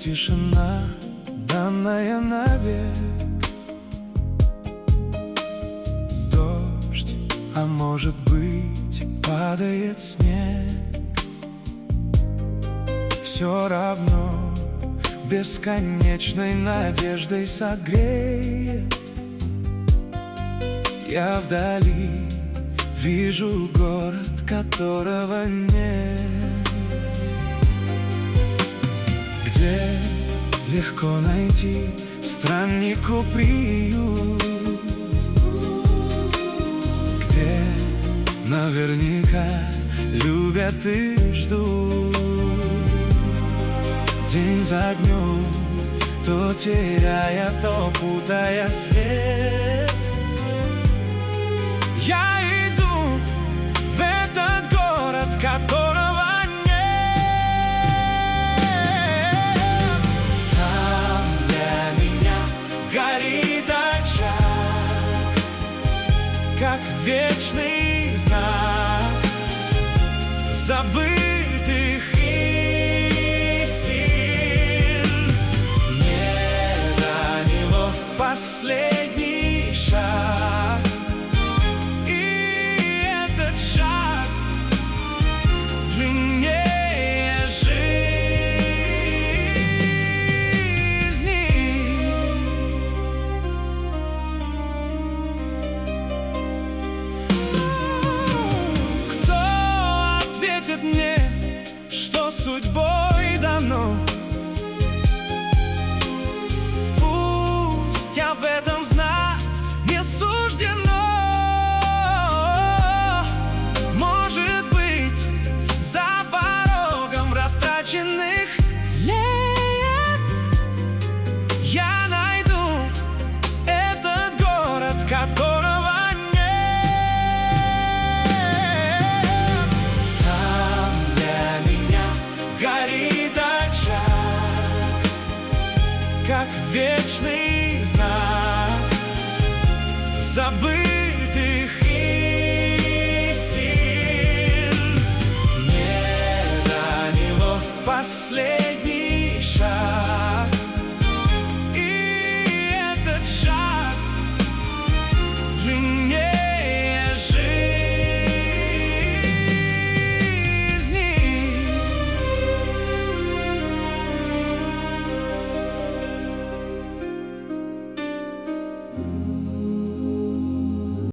тишина, данная навек. Дождь, а может быть, падает снег. Все равно бесконечной надеждой согреет. Я вдали вижу город, которого нет, где легко найти страннику приют, где наверняка любят и ждут. День за днем, то теряя, то путая свет, я иду в этот город, которого нет. Там для меня горит очаг, как вечный знак забытых последний шаг, и этот шаг длиннее жизни. Кто ответит мне, что судьбой дано